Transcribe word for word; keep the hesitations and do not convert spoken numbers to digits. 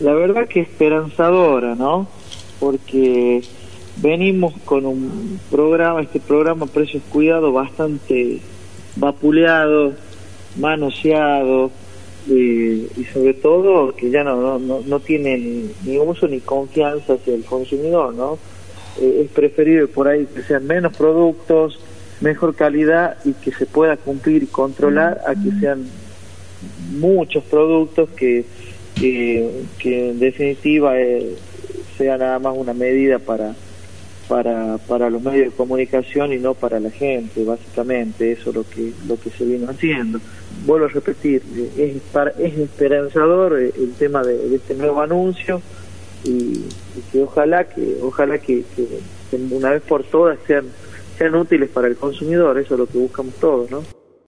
La verdad que esperanzadora, ¿no? Porque venimos con un programa, este programa Precios Cuidados, bastante vapuleado, manoseado, eh, y sobre todo que ya no, no, no tiene ni, ni uso ni confianza hacia el consumidor, ¿no? Eh, es preferible por ahí que sean menos productos, mejor calidad y que se pueda cumplir y controlar, a que sean muchos productos que que, que en definitiva eh, sea nada más una medida para para para los medios de comunicación y no para la gente. Básicamente eso es lo que lo que se vino haciendo. Vuelvo a repetir, es para, es esperanzador el tema de, de este nuevo anuncio, y, y que ojalá que ojalá que, que, que una vez por todas sean sean útiles para el consumidor. Eso es lo que buscamos todos, ¿no?